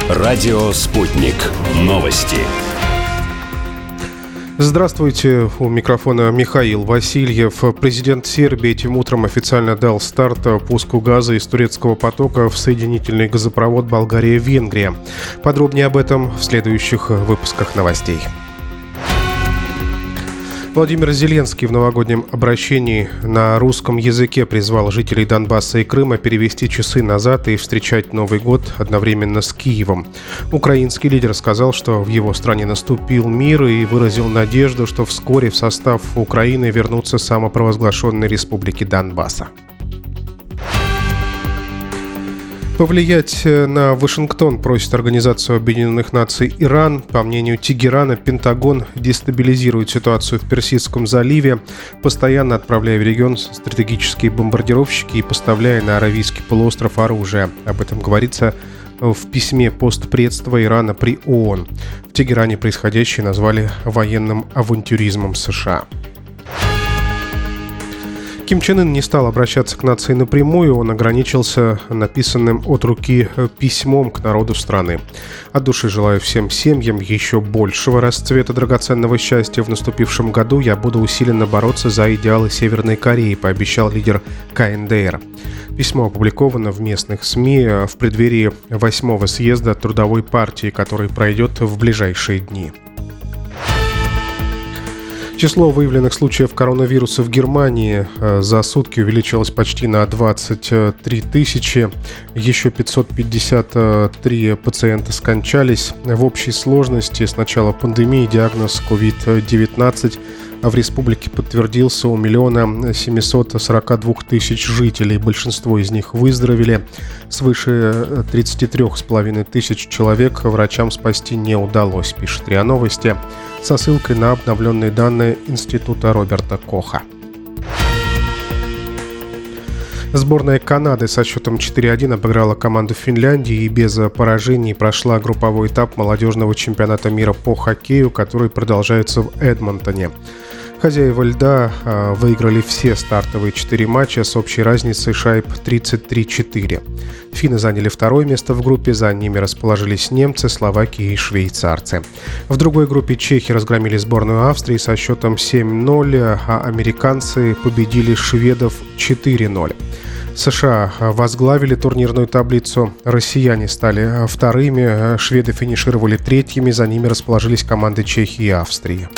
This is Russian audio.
Радио «Спутник». Новости. Здравствуйте, у микрофона Михаил Васильев. Президент Сербии этим утром официально дал старт пуску газа из турецкого потока в соединительный газопровод Болгария-Венгрия. Подробнее об этом в следующих выпусках новостей. Владимир Зеленский в новогоднем обращении на русском языке призвал жителей Донбасса и Крыма перевести часы назад и встречать Новый год одновременно с Киевом. Украинский лидер сказал, что в его стране наступил мир, и выразил надежду, что вскоре в состав Украины вернутся самопровозглашенные республики Донбасса. Повлиять на Вашингтон просит Организацию Объединенных Наций Иран. По мнению Тегерана, Пентагон дестабилизирует ситуацию в Персидском заливе, постоянно отправляя в регион стратегические бомбардировщики и поставляя на Аравийский полуостров оружие. Об этом говорится в письме постпредства Ирана при ООН. В Тегеране происходящее назвали военным авантюризмом США. Ким Чен Ын не стал обращаться к нации напрямую, он ограничился написанным от руки письмом к народу страны. От души желаю всем семьям еще большего расцвета драгоценного счастья в наступившем году. Я буду усиленно бороться за идеалы Северной Кореи, пообещал лидер КНДР. Письмо опубликовано в местных СМИ в преддверии 8-го съезда Трудовой партии, который пройдет в ближайшие дни. Число выявленных случаев коронавируса в Германии за сутки увеличилось почти на 23 тысячи. Еще 553 пациента скончались. В общей сложности с начала пандемии диагноз COVID-19 в республике подтвердился у 1 742 000 жителей. Большинство из них выздоровели. Свыше 33,5 тысяч человек врачам спасти не удалось, пишет РИА Новости, со ссылкой на обновленные данные Института Роберта Коха. Сборная Канады со счетом 4-1 обыграла команду Финляндии и без поражений прошла групповой этап молодежного чемпионата мира по хоккею, который продолжается в Эдмонтоне. Хозяева льда выиграли все стартовые 4 матча с общей разницей шайб 33-4. Финны заняли второе место в группе, за ними расположились немцы, словаки и швейцарцы. В другой группе чехи разгромили сборную Австрии со счетом 7-0, а американцы победили шведов 4-0. США возглавили турнирную таблицу, россияне стали вторыми, шведы финишировали третьими, за ними расположились команды Чехии и Австрии.